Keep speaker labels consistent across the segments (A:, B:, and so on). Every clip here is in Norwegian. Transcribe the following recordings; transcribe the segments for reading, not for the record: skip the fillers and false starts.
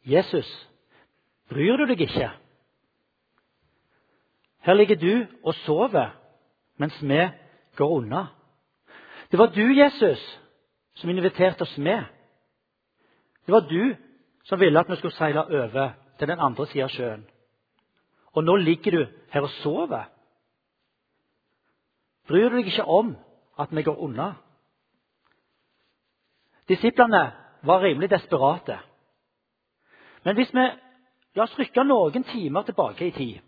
A: Jesus, bryr du deg ikke? Her ligger du og sover, mens vi går unna. Det var du, Jesus, som inviterte oss med. Det var du som ville at vi skulle seile over til den andre siden av sjøen. Og nå ligger du her og sover. Bryr du deg ikke om at vi går unna? Disiplene var rimelig desperate. Men hvis vi la oss rykke noen timer tilbake i tid.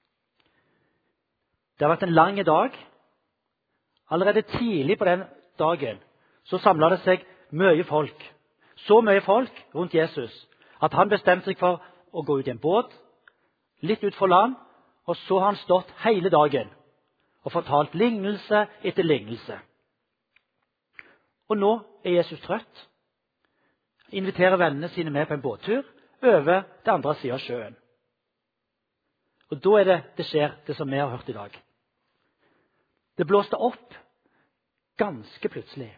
A: Det har vært en lang dag. Allerede tidlig på den dagen så samlet det seg mye folk. Så mye folk rundt Jesus at han bestemte seg for å gå ut i en båt, litt ut for land, og så har han stått hele dagen og fortalt lignelse etter lignelse. Og nå er Jesus trøtt. Inviterer vennene sine med på en båttur over til andre siden av sjøen. Og da er det skjer det som vi har hørt i dag. Det blåste opp ganske plutselig.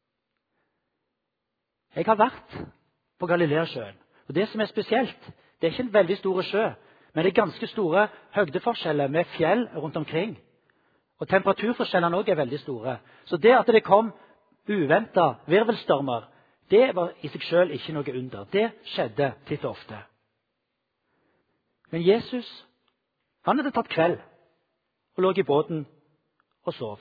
A: Jeg har vært på Galileasjøen, og det som er spesielt, det er ikke en veldig stor sjø, men det er ganske store høydeforskjeller med fjell rundt omkring. Og temperaturforskjellene også er veldig store. Så det at det kom uventet virvelstormer, det var i seg selv ikke noe under. Det skjedde titt og ofte. Men Jesus, han hadde tatt kveld og lå i båten og sov.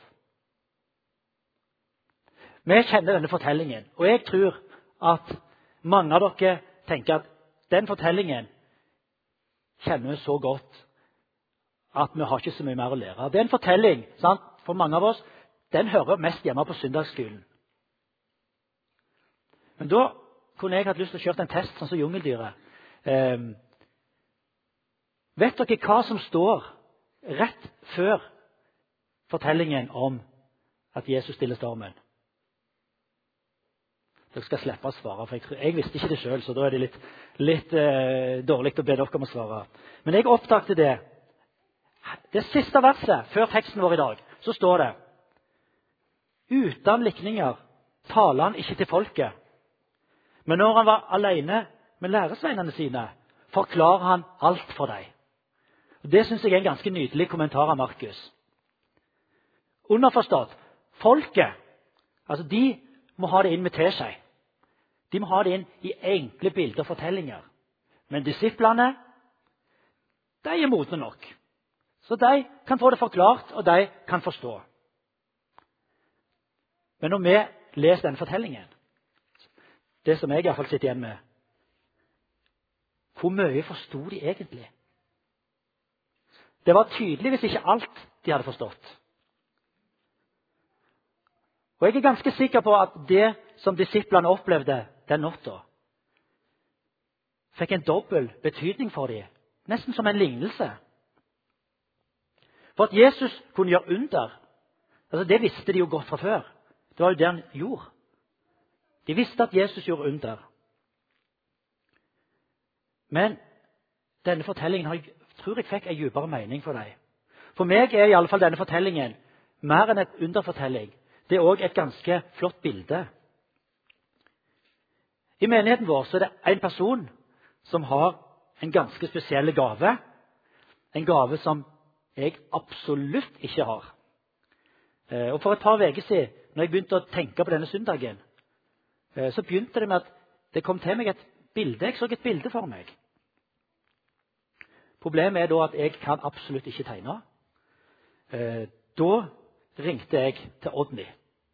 A: Vi kjenner denne fortellingen, og jeg tror at mange av dere tenker at den fortellingen kjenner vi så godt at vi har ikke så mye mer å lære. Det er en fortelling, sant? For mange av oss, den hører mest hjemme på søndagsskolen. Men da kunne jeg hatt lyst til å kjøre en test, sånn som jungeldyret. Vet dere hva som står rett før fortellingen om at Jesus stiller stormen? Dere skal slippe å svare, for jeg visste ikke det selv, så da er det litt dårlig å be dere om å svare. Men jeg oppdaget det. Det siste verset før teksten vår i dag, så står det: Uten likninger taler han ikke til folket. Men når han var alene med læresveinene sine, forklarer han alt for dem. Og det synes jeg er en ganske nydelig kommentar av Markus. Underforstått, folket, altså de må ha det inn med til seg. De må ha det inn i enkle bilder og fortellinger. Men disiplene, de er modne nok. Så de kan få det forklart, og de kan forstå. Men når vi leser denne fortellingen, det som jeg i hvert fall sitter igjen med, hvor mye forstod de egentlig? Det var tydeligvis ikke alt de hadde forstått. Og jeg er ganske sikker på at det som disiplene opplevde den natta, fikk en dobbel betydning for dem, nesten som en lignelse. For at Jesus kunne gjøre under, altså det visste de jo godt fra før. Det var jo det han gjorde. De visste at Jesus gjorde under. Men denne fortellingen tror jeg fikk en dypere mening for deg. For meg er i alle fall denne fortellingen mer enn et underfortelling. Det er også et ganske flott bilde. I menigheten vår så er det en person som har en ganske spesiell gave. En gave som jeg absolutt ikke har. Og for et par uker siden, når jeg begynte å tenke på denne søndagen, så begynte det med at det kom til meg et bilde. Jeg så et bilde for meg. Problemet er da at jeg kan absolutt ikke tegne. Da ringte jeg til Odny.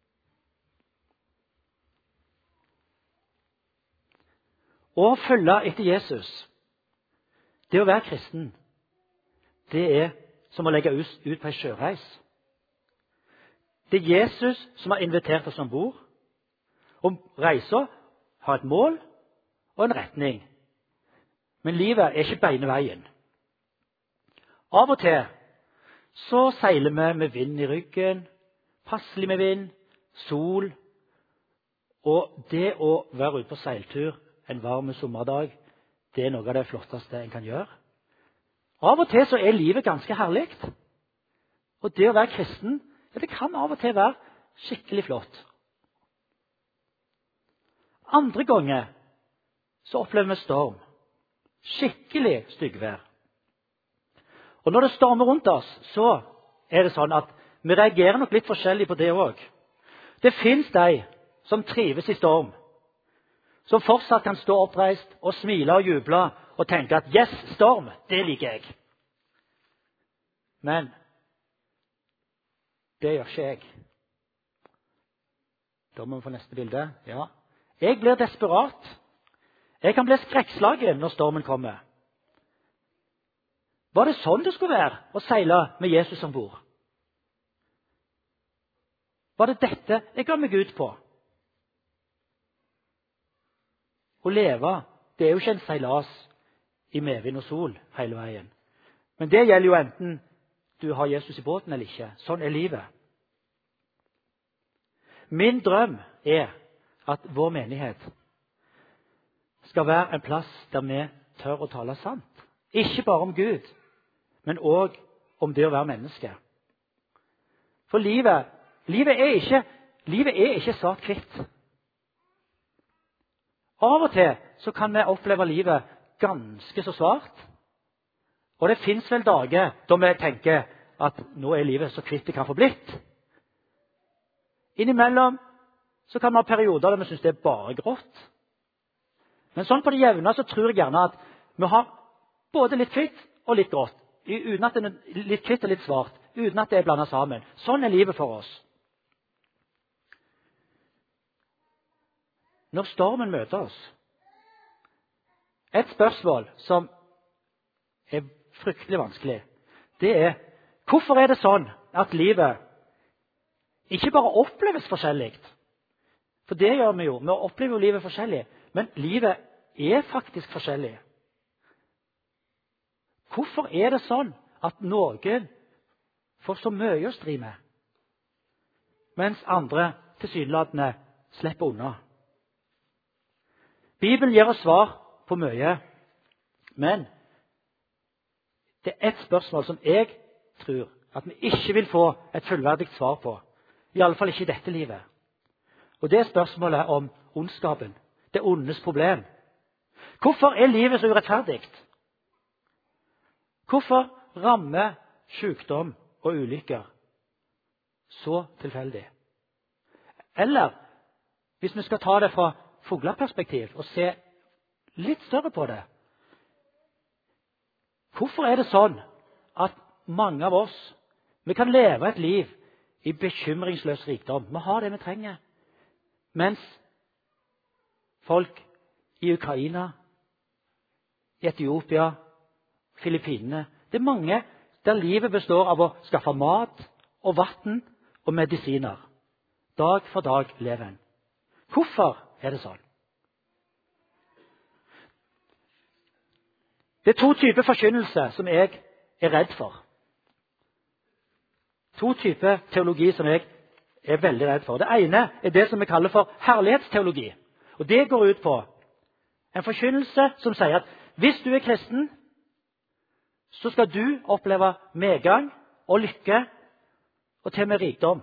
A: Å følge etter Jesus, det å være kristen, det er som å legge ut på en sjøreis. Det er Jesus som har invitert oss ombord. Og reisa har et mål og en retning. Men livet er ikke beine veien. Av og til så seiler vi med vind i ryggen, passelig med vind, sol. Og det å være ute på seiltur en varm sommerdag, det er noe av det flotteste en kan gjøre. Av og til så er livet ganske herlig. Og det å være kristen, det kan av og til være skikkelig flott. Andre ganger så opplever vi storm. skikkelig styggvær. Og når det stormer rundt oss, så er det sånn at vi reagerer nok litt forskjellig på det også. Det finnes de som trives i storm, som fortsatt kan stå oppreist og smile og juble og tenke at yes, storm, det liker jeg. Men det gjør ikke jeg. Da må vi få neste bilde. Ja. Jeg blir desperat. Jeg kan bli skrekkslagen når stormen kommer. Var det sånn det skulle være å seile med Jesus ombord? Var det dette jeg ga meg ut på? Å leve, det er jo ikke en seilas i medvind og sol hele veien. Men det gjelder jo enten du har Jesus i båten eller ikke. Sånn er livet. Min drøm er at vår menighet skal være en plass der vi tør å tale sant. Ikke bare om Gud, men også om det å være menneske. For livet er ikke svart-hvitt. Av og til så kan vi oppleve livet ganske så svart. Og det finnes vel dager da vi tenker at nå er livet så kvitt det kan få blitt. Innimellom så kan vi ha perioder der vi synes det er bare grått. Men sånn på det jevne så tror jeg gjerne at vi har både litt kvitt og litt grått. Uten at det er litt kvitt og litt svart. Uten at det er blandet sammen. Sånn er livet for oss. Når stormen møter oss, et spørsmål som er fryktelig vanskelig, det er hvorfor er det sånn at livet ikke bare oppleves forskjellig? For det gjør vi jo. Vi opplever jo livet forskjellig. Men livet er faktisk forskjellig. Hvorfor er det sånn at noen får så mye å stri med, mens andre tilsynelatende slipper unna? Bibelen gir oss svar på mye, men det er et spørsmål som jeg tror at vi ikke vil få et fullverdig svar på. I alle fall ikke i dette livet. Og det er spørsmålet om ondskapen. Det ondes problem. Hvorfor er livet så urettferdig? Hvorfor rammer sykdom og ulykker så tilfeldig? Eller, hvis vi skal ta det fra fugleperspektiv og se litt større på det, hvorfor er det sånn at mange av oss vi kan leve et liv i bekymringsløs rikdom? Vi har det vi trenger. Mens folk i Ukraina, i Etiopia, Filippinene, det er mange der livet består av å skaffe mat og vann og medisiner. Dag for dag lever en. Hvorfor er det sånn? Det er to typer forkynnelse som jeg er redd for. To typer teologi som jeg er veldig redd for. Det ene er det som vi kaller for herlighetsteologi. Og det går ut på en forkynnelse som sier at hvis du er kristen, så skal du oppleve medgang og lykke og til og med rikdom.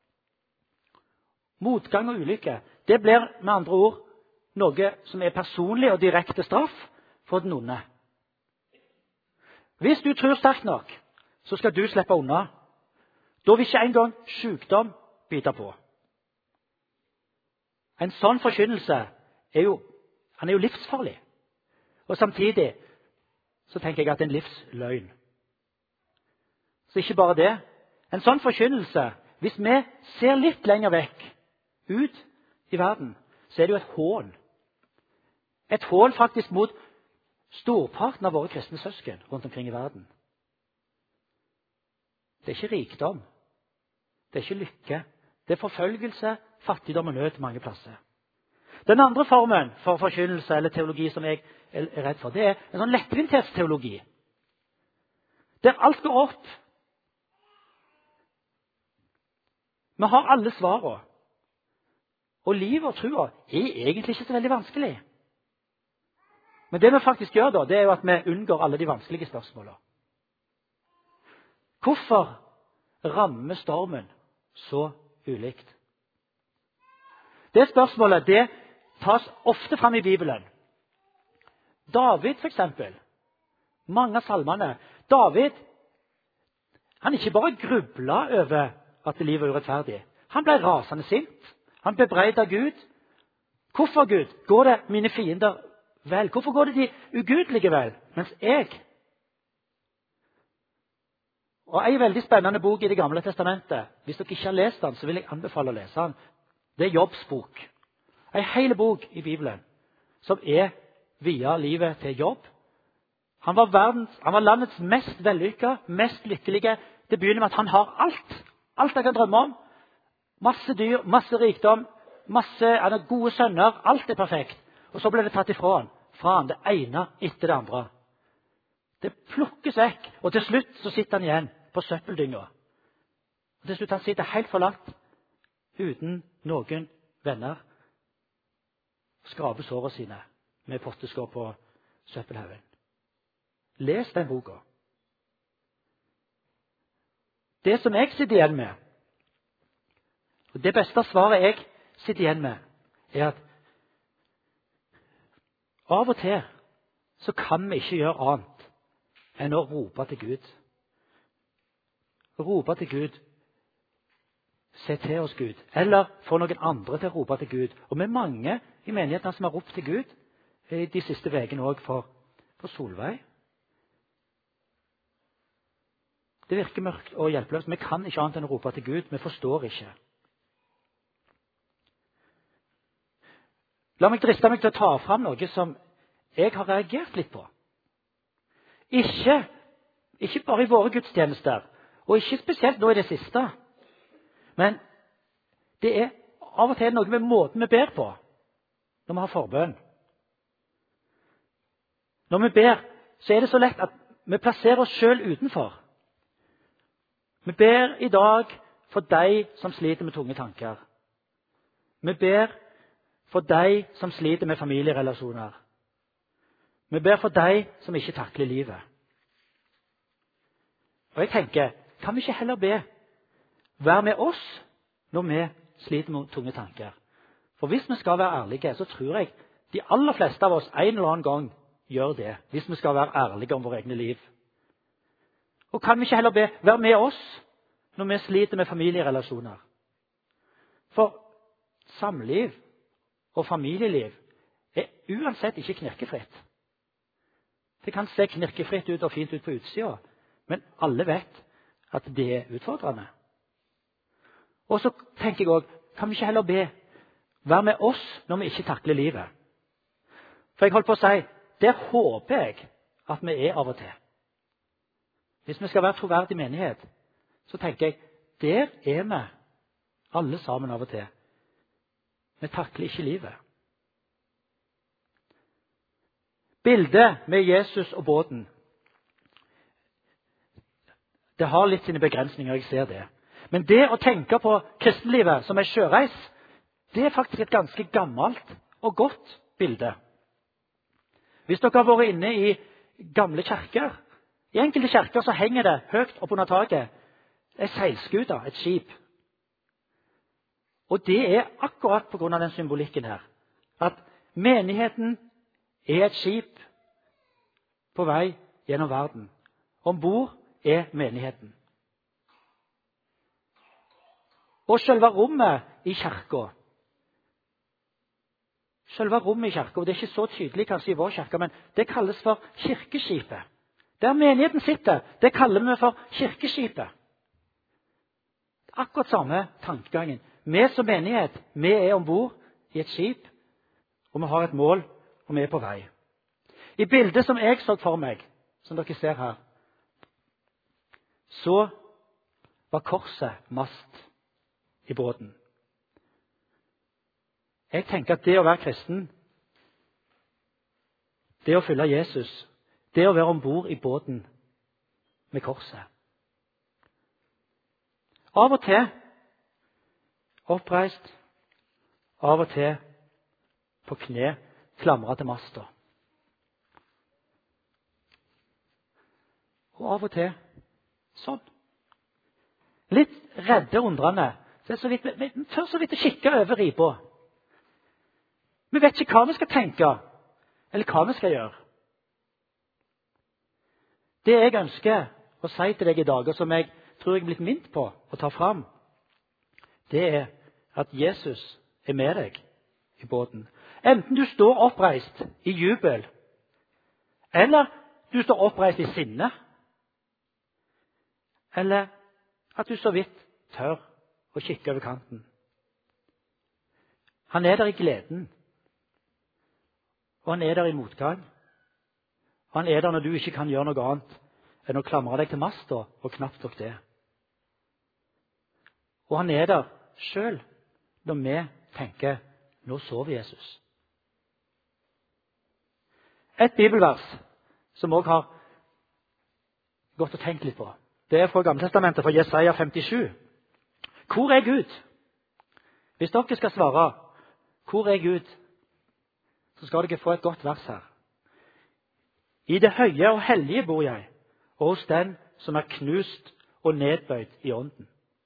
A: Motgang og ulykke, det blir med andre ord noe som er personlig og direkte straff for den onde. Hvis du tror sterkt nok, så skal du slippe unna. Da vil ikke engang sykdom bite på. En sånn forkynnelse er jo livsfarlig. Og samtidig så tenker jeg at det er en livsløgn. Så ikke bare det. En sånn forkynnelse, hvis vi ser litt lenger vekk, ut i verden, så er det jo et hån. Et hån faktisk mot storparten av våre kristne søsken rundt omkring i verden. Det er ikke rikdom. Det er ikke lykke. Det er forfølgelse, fattigdom og nød mange plasser. Den andre formen for forkynnelse eller teologi som jeg er redd for, det er en sånn lettvintheitsteologi. Der alt går opp. Vi har alle svarene. Og livet og trua er egentlig ikke så veldig vanskelig. Men det vi faktisk gjør da, det er jo at vi unngår alle de vanskelige spørsmålene. Hvorfor rammer stormen så ulikt? Det spørsmålet det tas ofte fram i Bibelen. David, for eksempel. Mange av salmene. David, han ikke bare grublet over at livet var urettferdig. Han ble rasende sint. Han bebreidet Gud. Hvorfor, Gud, går det mine fiender vel? Hvorfor går det de ugudelige vel, mens jeg? Og en veldig spennende bok i Det gamle testamentet. Hvis dere ikke har lest den, så vil jeg anbefale å lese den. Det er Jobbs bok. En hel bok i Bibelen som er via livet til Jobb. Han var landets mest vellykka, mest lykkelige. Det begynner med at han har alt. Alt han kan drømme om. Masse dyr, masse rikdom, han har gode sønner. Alt er perfekt. Og så ble det tatt ifra han det ene etter det andre. Det plukkes vekk, og til slutt så sitter han igjen på søppeldynga. Og til slutt han sitter helt forlatt, uten noen venner. Skraper sårene sine med potteskår på søppelhaugen. Les den boka. Det som jeg sitter igjen med, og det beste svaret jeg sitter igjen med, er at av og til så kan vi ikke gjøre annet enn å rope til Gud. Rope til Gud. Se til oss, Gud. Eller få noen andre til å rope til Gud. Og vi er mange i menigheten som har ropt til Gud de siste ukene også for Solveig. Det virker mørkt og hjelpeløst. Vi kan ikke annet enn å rope til Gud. Vi forstår ikke. La meg driste meg til å ta fram noe som jeg har reagert litt på. Ikke bare i våre gudstjenester, og ikke spesielt nå i det siste. Men det er av og til noe med måten vi ber på når vi har forbønn. Når vi ber, så er det så lett at vi plasserer oss selv utenfor. Vi ber i dag for deg som sliter med tunge tanker. Vi ber for deg som sliter med familierelasjoner. Vi ber for deg som ikke takler livet. Og jeg tenker, kan vi ikke heller be vær med oss når vi sliter med tunge tanker? For hvis vi skal være ærlige, så tror jeg de aller fleste av oss en eller annen gang gjør det, hvis vi skal være ærlige om våre egne liv. Og kan vi ikke heller be vær med oss når vi sliter med familierelasjoner? For samliv og familieliv er uansett ikke knirkefritt. Det kan se knirkefritt ut og fint ut på utsida, men alle vet at det er utfordrende. Og så tenker jeg også, kan vi ikke heller be vær med oss når vi ikke takler livet? For jeg holdt på å si, der håper jeg at vi er av og til. Hvis vi skal være troverdig menighet, så tenker jeg, der er vi alle sammen av og til. Vi takler ikke livet. Bildet med Jesus og båten, det har litt sine begrensninger, jeg ser det. Men det å tenke på kristenlivet som en sjøreis, det er faktisk et ganske gammelt og godt bilde. Hvis dere har vært inne i gamle kirker, i enkelte kirker så henger det høyt opp under taket en seilskute, et skip. Og det er akkurat på grunn av den symbolikken her, at menigheten er et skip på vei gjennom verden. Ombord er menigheten. Og selve rommet i kirka, og det er ikke så tydelig kanskje i vår kirke, men det kalles for kirkeskipet. Der menigheten sitter, det kaller vi for kirkeskipet. Akkurat samme tankegangen. Vi som menighet, vi er ombord i et skip, og vi har et mål, og vi er på vei. I bildet som jeg så for meg, som dere ser her, så var korset mast i båten. Jeg tenker at det å være kristen, det å følge Jesus, det å være ombord i båten med korset. Av og til oppreist, av og til på kne, klamret til masta. Og av og til sånn. Litt redde og undrende. Vi tør så vidt å kikke over ripa. Vi vet ikke hva vi skal tenke, eller hva vi skal gjøre. Det jeg ønsker å si til deg i dag, og som jeg tror jeg er blitt minnet på å ta fram, det er at Jesus er med deg i båten. Enten du står oppreist i jubel, eller du står oppreist i sinne, eller at du så vidt tør å kikke over kanten. Han er der i gleden, og han er der i motgang. Og han er der når du ikke kan gjøre noe annet enn å klamre deg til masta, og knapt nok det. Og han er der selv når vi tenker, nå sover Jesus. Et bibelvers som også har gått og tenkt litt på, det er fra Gammeltestamentet, fra Jesaja 57. Hvor er Gud? Hvis dere skal svare, hvor er Gud? Så skal dere få et godt vers her. I det høye og hellige bor jeg, og hos den som er knust og nedbøyd i ånden.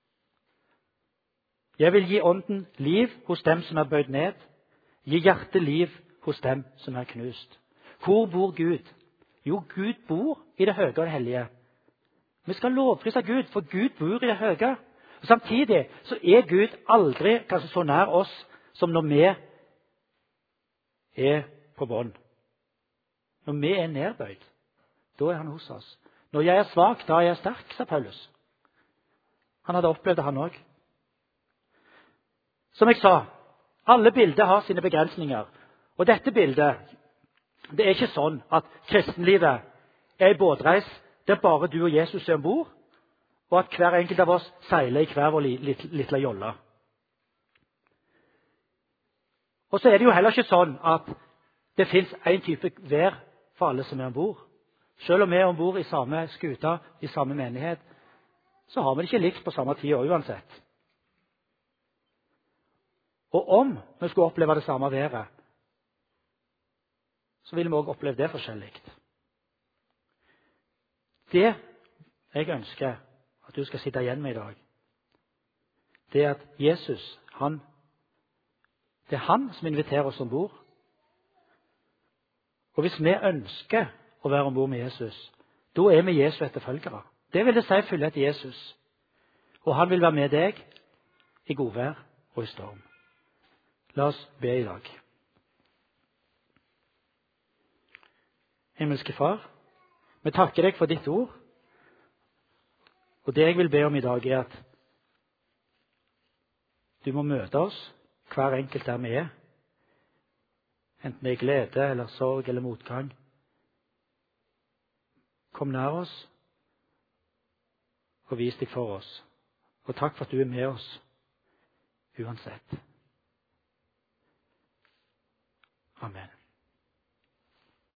A: Jeg vil gi ånden liv hos dem som er bøyd ned, gi hjertet liv hos dem som er knust. Hvor bor Gud? Jo, Gud bor i det høye og det hellige. Vi skal lovprise Gud, for Gud bor i det høye. Og samtidig så er Gud aldri kanskje så nær oss som når vi er på bånd. Når vi er nedbøyd, da er han hos oss. Når jeg er svak, da er jeg sterk, sa Paulus. Han hadde opplevd det, han også. Som jeg sa, alle bilder har sine begrensninger. Og dette bildet, det er ikke sånn at kristenlivet er en båtreis der bare du og Jesus er ombord, og at hver enkelt av oss seiler i hver vår lille jolle. Og så er det jo heller ikke sånn at det finnes en type vær for alle som er ombord. Selv om vi er ombord i samme skuta, i samme menighet, så har vi det ikke likt på samme tid uansett. Og om vi skulle oppleve det samme været, så ville vi også oppleve det forskjellig. Det jeg ønsker at du skal sitte igjen med i dag, det er at Jesus, det er han som inviterer oss ombord. Og hvis vi ønsker å være ombord med Jesus, da er vi Jesu etterfølgere. Det vil det si følge etter Jesus. Og han vil være med deg i godvær og i storm. La oss be i dag. Himmelske Far, vi takker deg for ditt ord. Og det jeg vil be om i dag er at du må møte oss, hver enkelt der vi er. Enten det er glede eller sorg eller motgang. Kom nær oss og vis deg for oss. Og takk for at du er med oss uansett. Amen.